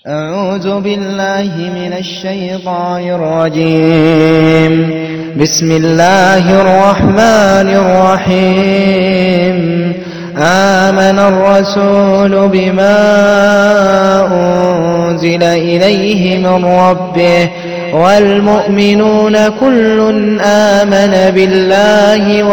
أعوذ بالله من الشيطان الرجيم. بسم الله الرحمن الرحيم. آمن الرسول بما أنزل إليه من ربه والمؤمنون كل آمن بالله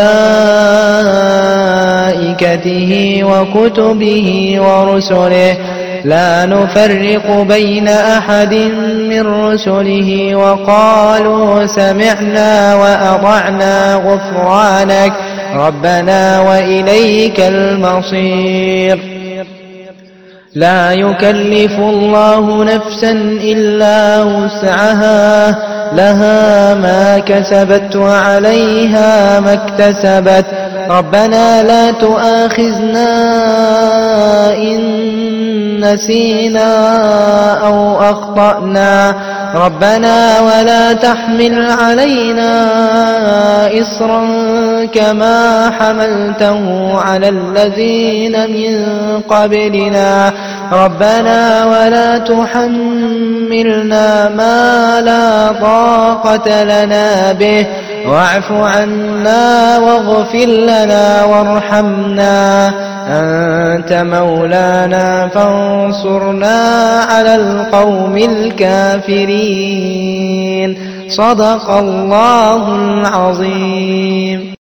وملائكته وكتبه ورسله لا نفرق بين أحد من رسله وقالوا سمعنا وأطعنا غفرانك ربنا وإليك المصير. لا يكلف الله نفسا إلا وسعها لها ما كسبت وعليها ما اكتسبت ربنا لا تؤاخذنا إن نسينا أو أخطأنا ربنا ولا تحمل علينا إصرا كما حملته على الذين من قبلنا ربنا ولا تحملنا ما لا طاقة لنا به واعف عنا واغفر لنا وارحمنا أنت مولانا فانصرنا على القوم الكافرين. صدق الله العظيم.